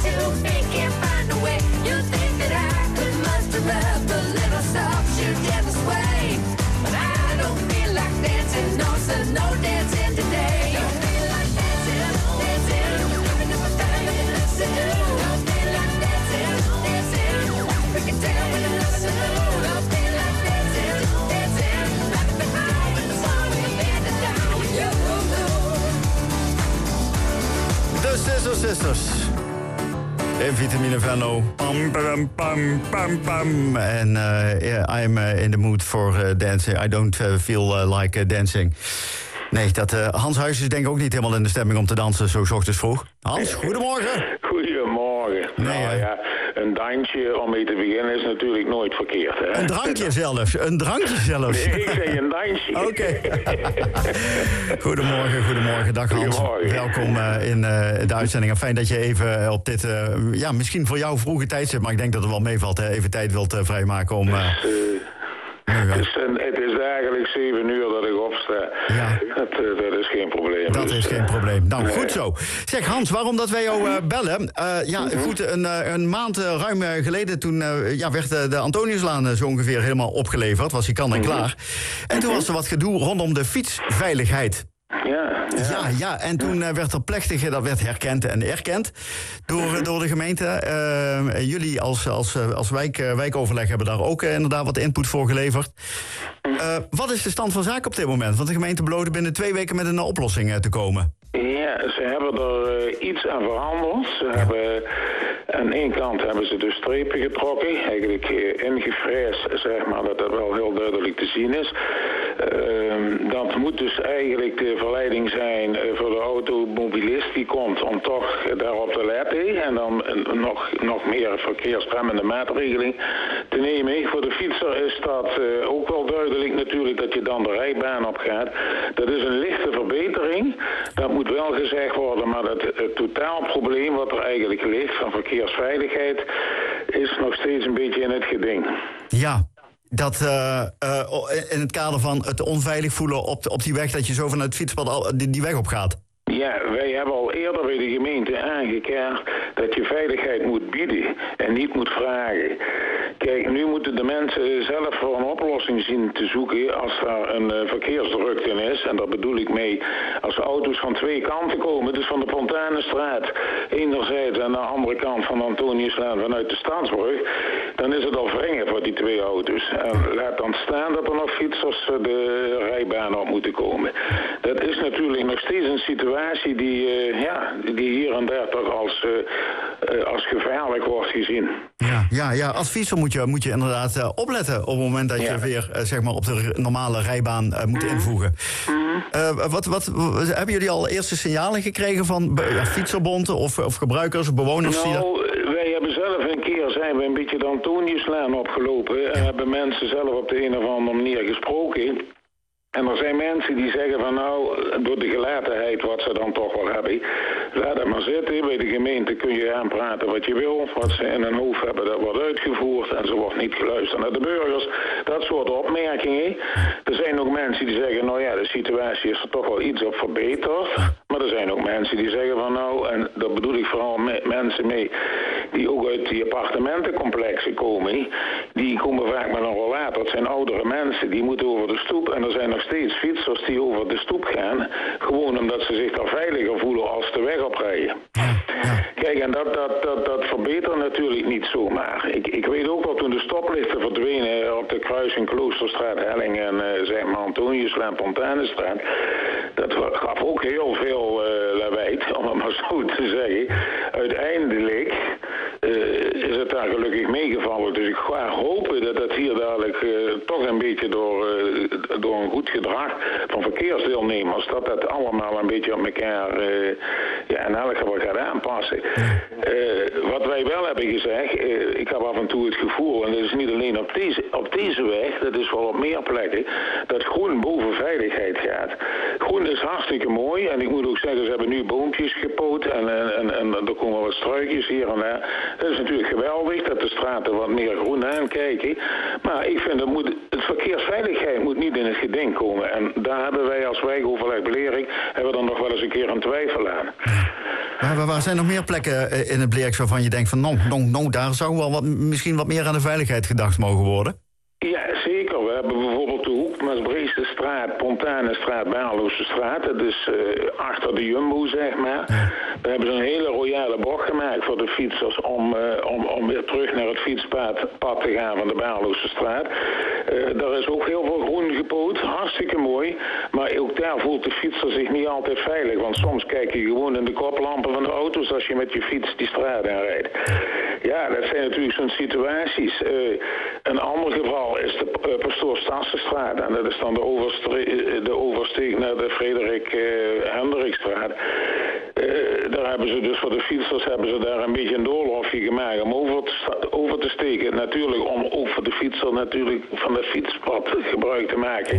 to make it find a way. You think that I could muster up a little soft shoe devil's way, but I don't feel like dancing, no, so no dancing today. Don't feel like dancing, dancing, looking up a thing and listen. Don't feel like dancing, dancing, freaking down with a listen. Don't feel like dancing, dancing, rocking behind with the song and bending down with you. De Scissor Sisters. In Vitamine Venlo. Pam, pam, pam, pam, pam. En uh, yeah, I'm uh, in the mood for uh, dancing. I don't uh, feel uh, like uh, dancing. Nee, dat, uh, Hans Huijs is denk ik ook niet helemaal in de stemming om te dansen zo 's ochtends vroeg. Hans, goedemorgen. Goedemorgen. Nee, nou ja, een dansje om mee te beginnen is natuurlijk nooit verkeerd. Hè? Een drankje zelfs, een drankje zelfs. Nee, ik zeg een dansje. Oké. Okay. Goedemorgen, goedemorgen. Dag Hans. Goedemorgen. Welkom uh, in uh, de uitzending. En fijn dat je even op dit, uh, ja, misschien voor jou vroege tijdstip, maar ik denk dat het wel meevalt, hè, even tijd wilt uh, vrijmaken om... Uh, dus, uh... Het is, een, het is eigenlijk zeven uur dat ik opsta. Ja. Dat, dat is geen probleem. Dat dus, is geen probleem. Nou, nee. Goed zo. Zeg Hans, waarom dat wij jou uh, bellen? Uh, ja, mm-hmm. goed, een, een maand uh, ruim uh, geleden toen uh, ja, werd uh, de Antoniuslaan uh, zo ongeveer helemaal opgeleverd. Was hij kan en klaar. Mm-hmm. En toen was er wat gedoe rondom de fietsveiligheid. Ja, ja. ja, ja. En toen uh, werd er plechtig, dat werd herkend en erkend door, mm-hmm. door de gemeente. Uh, jullie als, als, als wijk, uh, wijkoverleg hebben daar ook uh, inderdaad wat input voor geleverd. Uh, wat is de stand van zaken op dit moment? Want de gemeente beloofde binnen twee weken met een oplossing uh, te komen. Ja, ze hebben er uh, iets aan veranderd. Ze ja. hebben, aan één kant hebben ze de strepen getrokken, eigenlijk uh, ingefreesd, zeg maar, dat dat wel heel duidelijk te zien is. Uh, dat moet dus eigenlijk de verleiding zijn uh, voor de automobilist die komt om toch daarop te letten en dan uh, nog, nog meer verkeersremmende maatregelen te nemen. Voor de fietser is dat uh, ook wel duidelijk natuurlijk dat je dan de rijbaan op gaat. Dat is een lichte verbetering. Dat moet wel gezegd worden, maar het, het totaalprobleem wat er eigenlijk ligt van verkeersveiligheid is nog steeds een beetje in het geding. Ja. Dat uh, uh, in het kader van het onveilig voelen op, de, op die weg, dat je zo vanuit het fietspad al, die, die weg op gaat. Ja, wij hebben al eerder bij de gemeente aangekaart dat je veiligheid moet bieden en niet moet vragen. Kijk, nu moeten de mensen zelf voor een oplossing zien te zoeken als daar een uh, verkeersdrukte in is. En daar bedoel ik mee als auto's van twee kanten komen, dus van de Fontanenstraat enerzijds en aan de andere kant van de Antoniuslaan vanuit de Stadsbrug, dan is het al wringen voor die twee auto's. En laat dan staan dat er nog fietsers de rijbaan op moeten komen. Dat is natuurlijk nog steeds een situatie die, uh, ja, die hier en daar toch als, uh, uh, als gevaarlijk wordt gezien. Ja, ja, ja. Als fietser moet je, moet je inderdaad uh, opletten op het moment dat je ja. weer uh, zeg maar op de normale rijbaan uh, moet mm-hmm. invoegen. Mm-hmm. Uh, wat, wat, wat, hebben jullie al eerste signalen gekregen van uh, fietserbonden of, of gebruikers of bewoners? Nou, wij hebben zelf een keer zijn we een beetje de Antoniuslaan opgelopen ja. en hebben mensen zelf op de een of andere manier gesproken. En er zijn mensen die zeggen van nou, door de gelatenheid wat ze dan toch wel hebben, laat het maar zitten. Bij de gemeente kun je aanpraten wat je wil. Wat ze in hun hoofd hebben, dat wordt uitgevoerd en ze wordt niet geluisterd naar de burgers. Dat soort opmerkingen. Er zijn ook mensen die zeggen, nou ja, de situatie is er toch wel iets op verbeterd. Maar er zijn ook mensen die zeggen van nou, en dat bedoel ik vooral met mensen mee, die ook uit die appartementencomplexen komen. Die komen vaak met een rollator. Het zijn oudere mensen, die moeten over de stoep en er zijn nog steeds fietsers die over de stoep gaan, gewoon omdat ze zich daar veiliger voelen als de weg oprijden. Kijk, en dat, dat, dat, dat verbetert natuurlijk niet zomaar. Ik, ik weet ook wel toen de stoplichten verdwenen op de kruising Kloosterstraat, Helling en uh, zeg maar Antoniuslaan, Fontanenstraat, dat gaf ook heel veel uh, lawaai, om het maar zo te zeggen. Uiteindelijk uh, is het daar gelukkig meegevallen. Dus ik ga hopen dat dat hier dadelijk uh, toch een beetje door, uh, door een goed gedrag van verkeersdeelnemers, dat dat allemaal een beetje op elkaar uh, ja, in elk geval gaat aanpassen. Uh, wat wij wel hebben gezegd, uh, ik heb af en toe het gevoel, en dat is niet alleen op deze, op deze weg, dat is wel op meer plekken, dat groen boven veiligheid gaat. Groen is hartstikke mooi en ik moet ook zeggen, ze hebben nu boompjes gepoot en, en, en, en er komen wat struikjes hier en daar. Dat is natuurlijk geweldig dat de straten wat meer groen aankijken, maar ik vind dat moet, het verkeersveiligheid moet niet in het geding komen en daar hebben wij als wijkoverleg Blerik hebben we dan nog wel eens een keer een twijfel aan. Waar, waar, waar zijn nog meer plekken uh, in het Bleeks waarvan je denkt van... nou, nou, nou daar zou wel wat, misschien wat meer aan de veiligheid gedacht mogen worden? Ja, zeker. We hebben bijvoorbeeld de Hoekmaasbreestenstraat, Pontanenstraat, Baarloossestraat. Dat is uh, achter de Jumbo, zeg maar. Daar hebben ze een hele royale bocht gemaakt voor de fietsers... om, uh, om, om weer terug naar het fietspad pad te gaan van de Baarloossestraat. Uh, daar is ook heel veel groen gepoot, hartstikke mooi. Maar ook daar voelt de fietser zich niet altijd veilig. Want soms kijk je gewoon in de koplampen van de auto's... als je met je fiets die straat aanrijdt. Ja, dat zijn natuurlijk zo'n situaties. Uh, een ander geval is de uh, Pastoor Stassenstraat. En dat is dan de, overstre- de oversteek naar de Frederik uh, Hendrikstraat. Uh, daar hebben ze dus voor de fietsers hebben ze daar een beetje een doorlofje gemaakt om over te, sta- over te steken. Natuurlijk om ook voor de fietser natuurlijk van het fietspad gebruik te maken.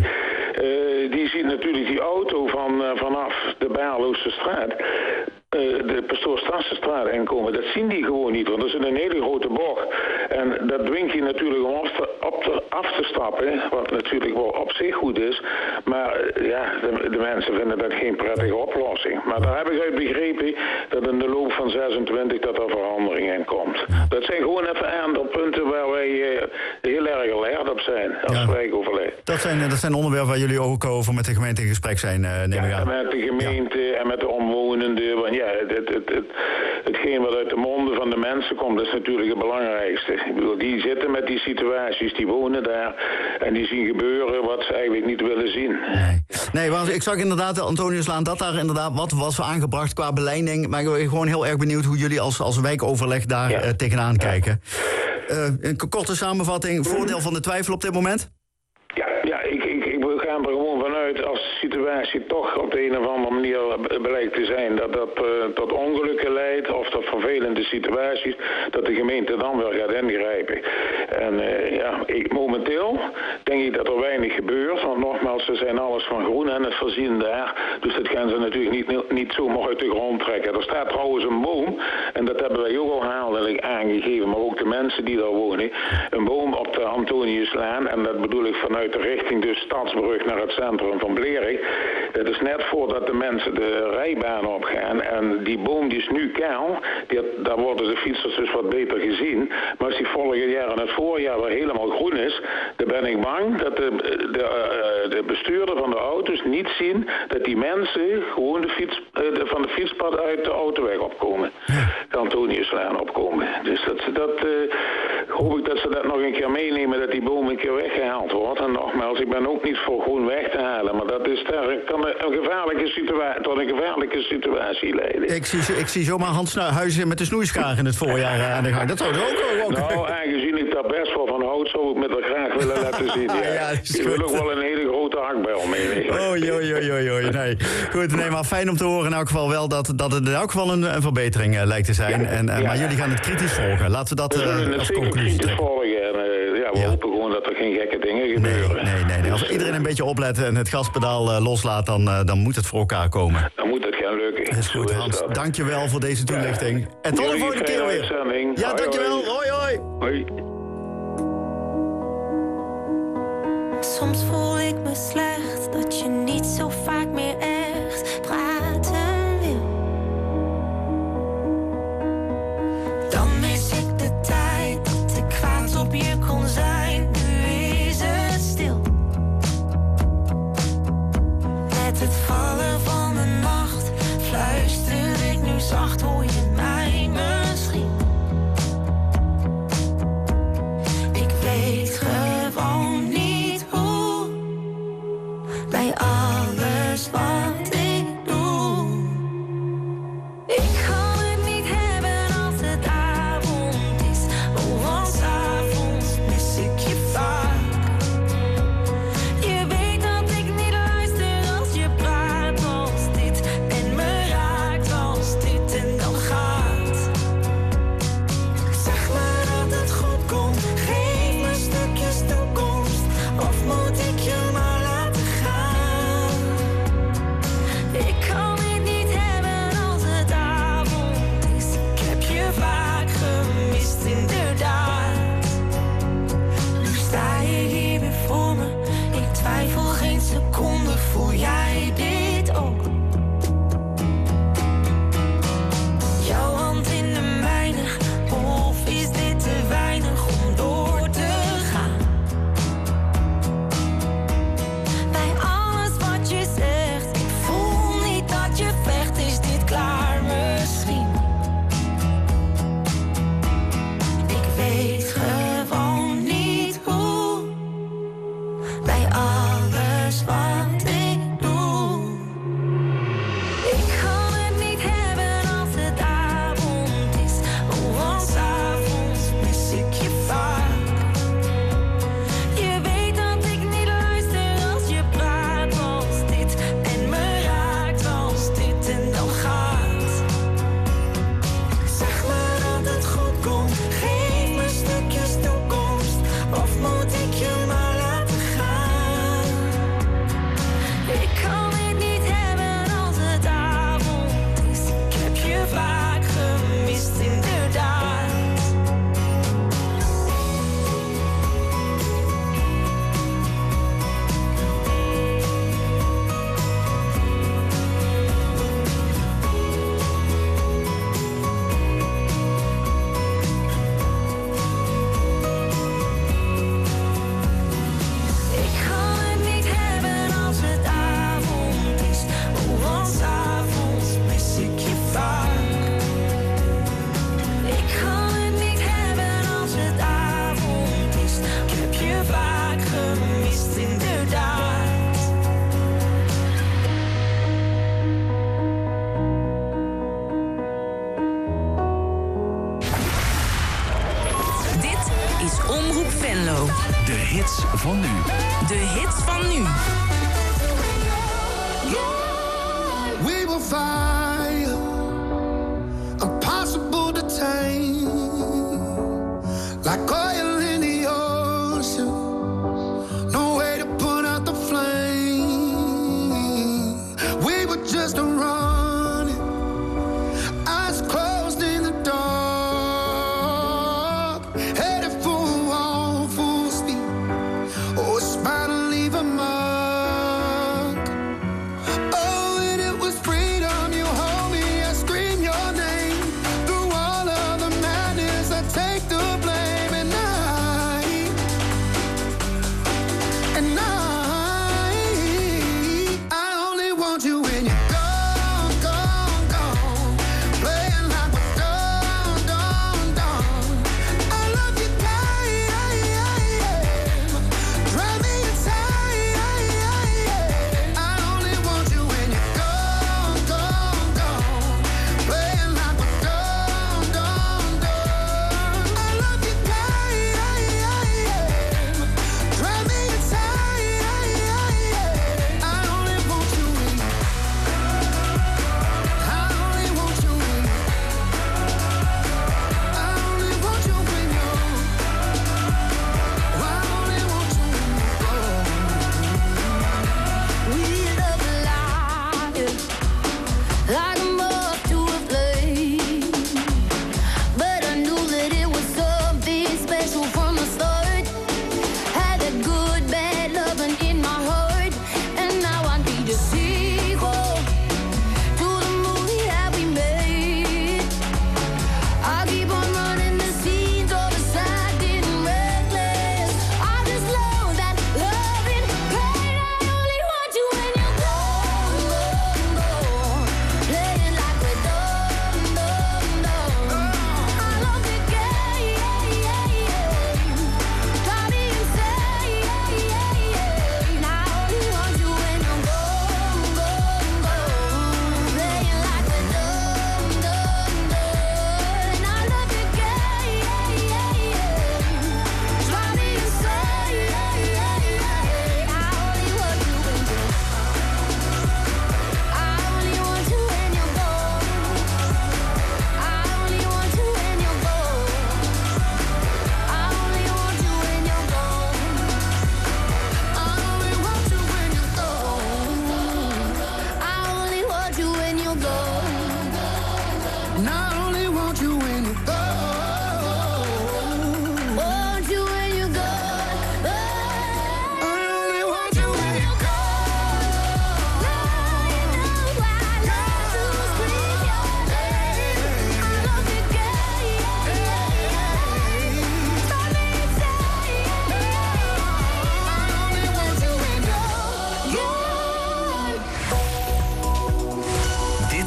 Uh, die ziet natuurlijk die auto van, uh, vanaf de Baarloossestraat. Uh, de Pastoor Stassenstraat inkomen. Dat zien die gewoon niet, want dat is een hele grote bocht. En dat dwingt je natuurlijk om af te, op te, af te stappen, wat natuurlijk wel op zich goed is. Maar uh, ja, de, de mensen vinden dat geen prettige oplossing. Maar daar heb ik uit begrepen dat in de loop van zesentwintig dat er verandering in komt. Dat zijn gewoon even een aantal punten waar wij uh, heel erg alert op zijn als ja. wijkoverleg. Dat zijn, dat zijn onderwerpen waar jullie ook over met de gemeente in gesprek zijn, uh, neem ik ja, aan. met de gemeente ja. en met de omwonenden. Want ja, het, het, het, het, hetgeen wat uit de monden van de mensen komt, dat is natuurlijk het belangrijkste. Ik bedoel, die zitten met die situaties, die wonen daar en die zien gebeuren wat ze eigenlijk niet willen zien. Nee, nee want ik zag inderdaad, Antoniuslaan, dat daar inderdaad wat was aangebracht qua beleiding. Maar ik ben gewoon heel erg benieuwd hoe jullie als, als wijkoverleg daar ja. uh, tegenaan kijken. Uh, een korte samenvatting, voordeel van de twijfel op dit moment? Ja, ja ik, ik, ik ga er gewoon vanuit als de situatie toch op de een of andere manier blijkt te zijn dat dat uh, tot ongelukken leidt of tot vervelende situaties, dat de gemeente dan wel gaat ingrijpen. En uh, ja, ik, momenteel denk ik dat er weinig gebeurt, want nogmaals, ze zijn alles van groen en het voorzien daar, dus dat gaan ze natuurlijk niet, niet zomaar uit de grond trekken. Er staat trouwens een boom, en dat hebben wij ook al herhaaldelijk aangegeven, maar ook de mensen die daar wonen, een boom op de Antoniuslaan, en dat bedoel ik vanuit de richting dus Stadsbrug naar het centrum van Blerik. Dat is net voordat de mensen de rijbaan opgaan. En die boom die is nu kaal. Die, daar worden de fietsers dus wat beter gezien. Maar als die volgend jaar en het voorjaar weer helemaal groen is, dan ben ik bang dat de, de, uh, de bestuurder van de auto's niet zien dat die mensen gewoon de fiets, uh, de, van de fietspad uit de autoweg opkomen. De Antoniuslaan opkomen. Dus dat, dat uh, hoop ik dat ze dat nog een keer meenemen, dat die boom een keer weggehaald wordt. En nogmaals, ik ben ook niet voor groen weg te halen, maar dat is daar, kan een gevaarlijke situatie, tot een gevaarlijke situatie leiden. Ik zie, ik zie zomaar Hans Huizen met de snoeischaar in het voorjaar aan de gang. Dat zou er ook ook. Nou, aangezien ik daar best wel van houd, zou ik me dat graag willen laten zien. Ja. Ja, ik wil ook wel een hele grote hakbel mee. Oei, oei, oei, oei, oei. Nee. Goed, nee, maar fijn om te horen in elk geval wel dat, dat het in elk geval een, een verbetering uh, lijkt te zijn. Ja. En, uh, ja. Maar jullie gaan het kritisch volgen. Laten we dat uh, we als conclusie trekken. Volgen. En, uh, ja, we ja. hopen gewoon dat er geen gekke dingen gebeuren. Nee, nee, nee, nee. Als iedereen een beetje oplet en het gaspedaal uh, loslaat, dan, uh, dan moet het voor elkaar komen. Dan moet het gaan lukken. Dat is goed, Hans. Dank je wel voor deze toelichting. Ja. En tot de volgende keer weer. Uitzending. Ja, dankjewel. Hoi, hoi. Hoi. Soms voel ik me slecht dat je niet zo vaak meer echt praten wil. Dan mis ik de tijd dat ik kwaad op je kon zijn. Nu is het stil. Met het vallen van de nacht fluister ik nu zacht, hoor je mij misschien. Ik weet gewoon niet hoe. Bij alles wat ik doe. Venlo. De hits van nu. De hits van nu. We will fire, impossible to tame, like oil in the ocean, no way to put out the flame. We were just running, eyes closed in the dark, headed for a wall, full speed. Oh, it's bound to leave a mark. Now